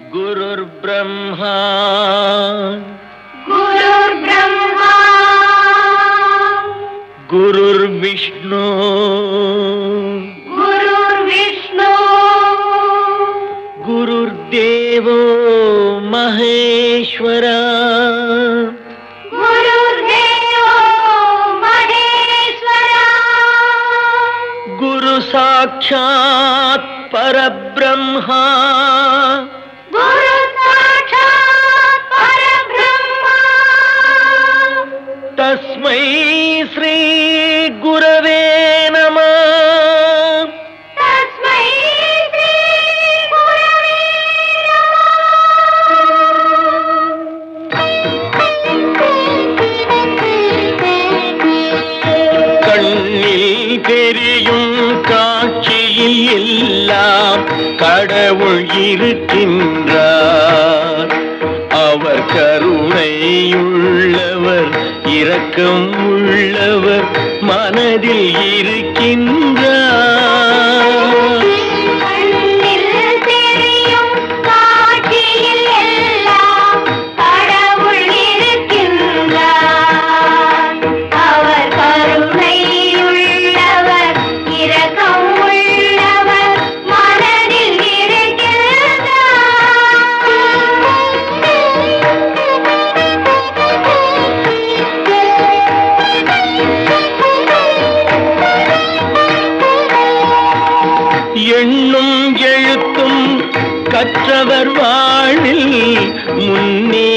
गुरुर्ब्रह्मा गुरुर्ब्रह्मा गुरुर्विष्णु गुरुर्विष्णु गुरुर्देवो महेश्वरा गुरुर्देवो महेश्वरा गुरु साक्षात् परब्रह्मा गुरु साक्षात् परब्रह्मा तस्मै श्री गुरवे नमः। तस्मै श्री गुरवे नमः। கண்ணில் தெரியும் காட்சியில் எல்லாம் கடவுள் இருக்கின்றார். அவர் கருணையுள்ளவர், இரக்கம் உள்ளவர், மனதில் இருக்கின்றார். கண்ணில் தெரியும் காட்சியில் எல்லாம் கடவுள் இருக்கின்றார். அவர் கருணை உள்ளவர், இரக்கம் உள்ளவர், மனதில் எண்ணும் எழுத்தும் கற்றவர் வாழ்வில் முன்னே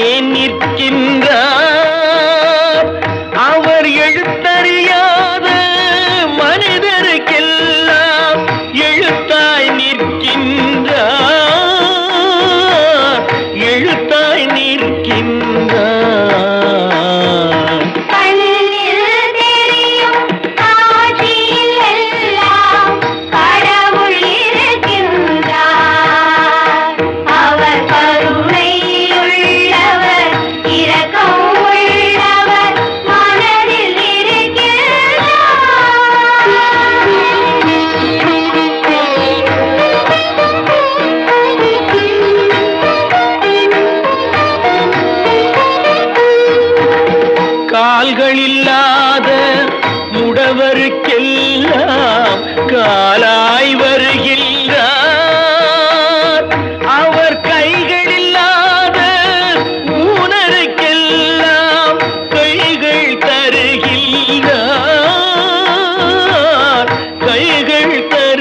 நிற்கின்றார். அவர் எழுத்தறியாத மனிதருக்கெல்லாம் எழுத்தாய் நிற்கின்றார், எழுத்தாய் நிற்கின்றார். கண்ணில் தெரியும் காட்சியில் எல்லாம் கடவுள் இருக்கின்றார். அவர் கருணை உள்ளவர், இரக்கம் உள்ளவர், மனதில் கால்கள் இல்லாத முடவருக்கெல்லாம் காலாய் வருகின்றார். அவர் கைகள் இல்லாத ஊனருக்கெல்லாம் கைகள் தருகின்றார், கைகள்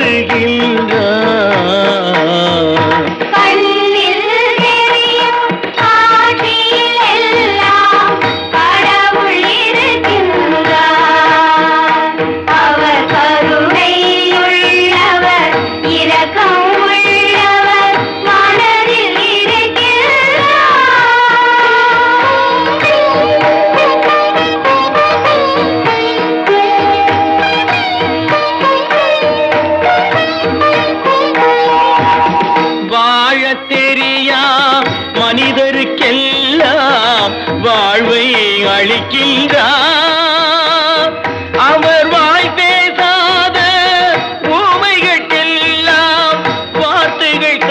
தருகின்றார். கண்ணில் தெரியும் காட்சியில் எல்லாம் கடவுள் இருக்கின்றார். அவர் கருணை உள்ளவர், இரக்கம் உள்ளவர், மனதில் வாழத் தெரியா மனிதருக்கெல்லாம் வாழ்வை அளிக்கின்றார். அவர் வாய் பேசாத ஊமைகளுக்கெல்லாம் வார்த்தைகள்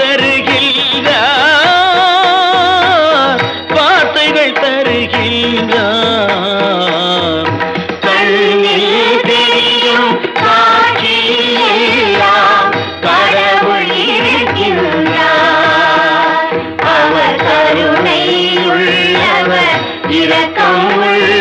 தருகின்றார், வார்த்தைகள் தருகின்றார். கண்ணில் தெரியும் காட்சியில் எல்லாம் கடவுள் இருக்கின்றார். அவர் கருணை உள்ளவர், இரக்கம் உள்ளவர்,